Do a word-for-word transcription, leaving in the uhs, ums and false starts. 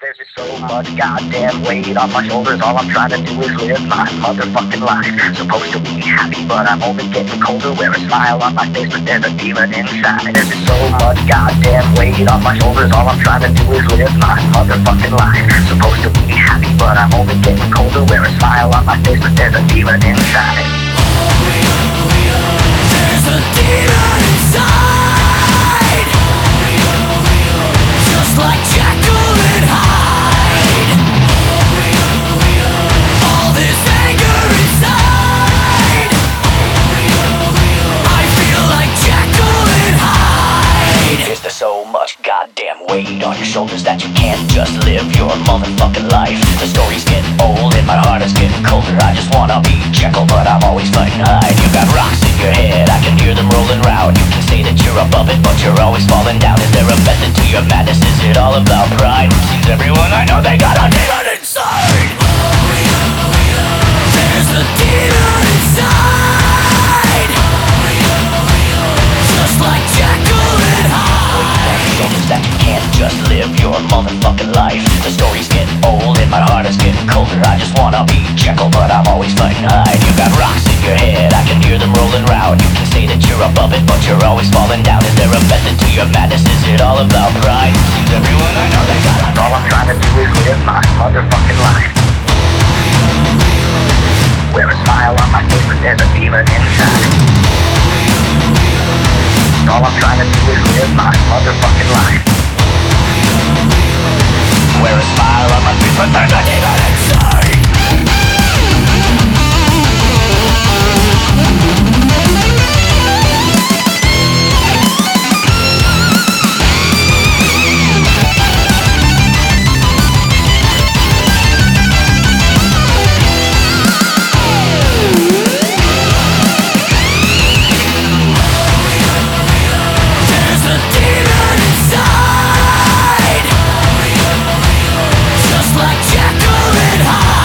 There's just so much goddamn weight on my shoulders. All I'm trying to do is live my motherfucking life. Supposed to be happy, but I'm only getting colder. Wear a smile on my face, but there's a demon inside. There's just so much goddamn weight on my shoulders. All I'm trying to do is live my motherfucking life. Supposed to be happy, but I'm only getting colder. Wear a smile on my face, but there's a demon inside. There's a demon inside, just like Jekyll and Hyde. All this anger inside, I feel like Jekyll and Hyde. Is there so much goddamn weight on your shoulders that you can't just live your motherfucking life? The story's getting old and my heart is getting colder. I just wanna be Jekyll, but I'm always fighting Hyde. You got rocks in your head, I can hear them rolling round. You can say that you're above it, but you're always falling down. Is there a method to your madness? Is it all about pride? Seems everyone I know, they got a demon inside. There's a demon inside, just like Jekyll and Hyde. Shoulders that you can't just live your motherfucking life. The story's getting old and my heart is getting colder. I just wanna be Jekyll, but I'm always fighting Hyde. You got rocks in your head, I can hear them rolling round. You can say that you're above it, but you're always falling down. Is there a method to your madness? Is it all about pride? Seems everyone I know, they got a All I'm trying to do is live my motherfucking life. Wear a smile on my face, but there's a demon inside. All I'm trying to do is live my motherfucking life. Wear a smile on my face, but there's a demon inside. There's a demon inside, just like Jekyll and Hyde.